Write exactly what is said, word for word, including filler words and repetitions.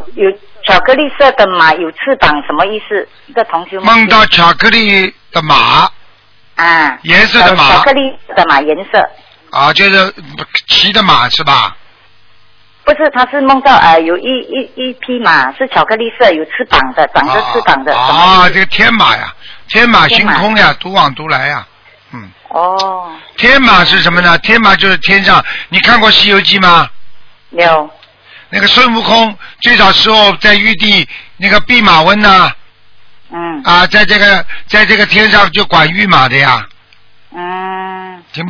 有巧克力色的马，有翅膀，什么意思？一个同学梦到巧克力的马。 啊。 颜色的马。 巧克力的马颜色。 啊，就是骑的马是吧？ 不是，他是梦到呃有一一一匹马是巧克力色，有翅膀的，长着翅膀的。 啊，这个天马呀，天马行空呀，独往独来呀，嗯。 哦。 天马是什么呢？天马就是天上，你看过《西游记》吗？ 有。 那个孙悟空最早时候在玉帝那个弼马温呐、啊。 嗯。 啊，在这个在这个天上就管御马的呀。 嗯。